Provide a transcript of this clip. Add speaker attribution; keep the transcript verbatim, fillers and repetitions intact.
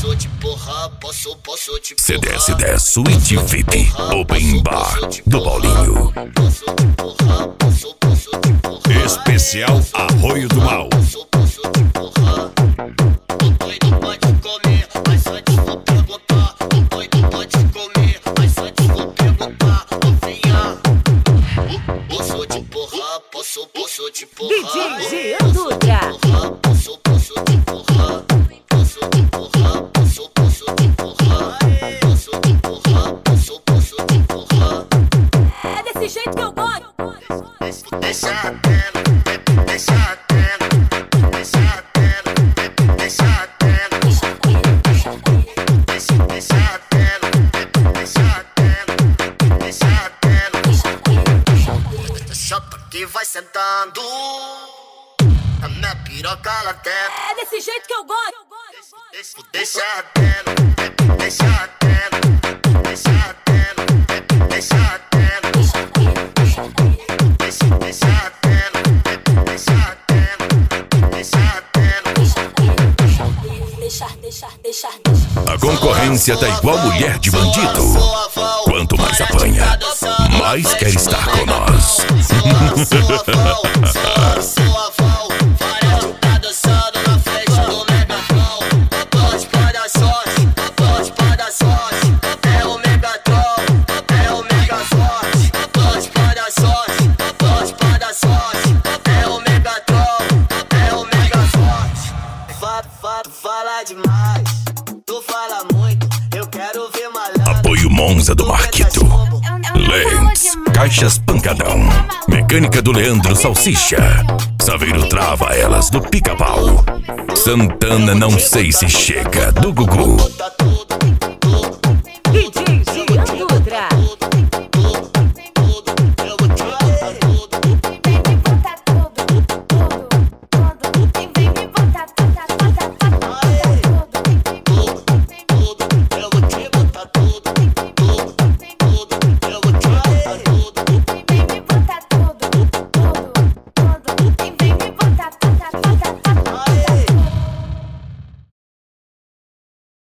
Speaker 1: C D S dez Suite V I P Open Bar do Paulinho. Especial Arroio do Mal.
Speaker 2: D J Jean Dutra.
Speaker 3: Posso, posso te empurrar. Posso te empurrar. Posso, posso te empurrar. Posso te empurrar. Posso, posso te empurrar.
Speaker 2: É desse jeito que eu gosto.
Speaker 3: Deixa atendo, deixa atendo, deixa atendo, deixa atendo, deixa atendo, deixa atendo, deixa atendo. Chapa que vai sentando. A minha piroca lá dentro.
Speaker 2: É desse jeito que eu gosto.
Speaker 3: Deixa atendo, deixa atendo, deixa atendo, deixa atendo, deixa atendo, deixa atendo, deixa atendo,
Speaker 2: Deixar, deixar, deixar, deixar.
Speaker 1: A concorrência tá igual mulher de bandido. Quanto mais apanha, mais quer estar com nós.
Speaker 3: Fala demais, tu fala muito, eu quero ver malandro.
Speaker 1: Apoio Monza do Marquito. Lens, caixas pancadão. Mecânica do Leandro Salsicha. Saveiro trava elas do Pica-Pau. Santana não sei se chega do Gugu.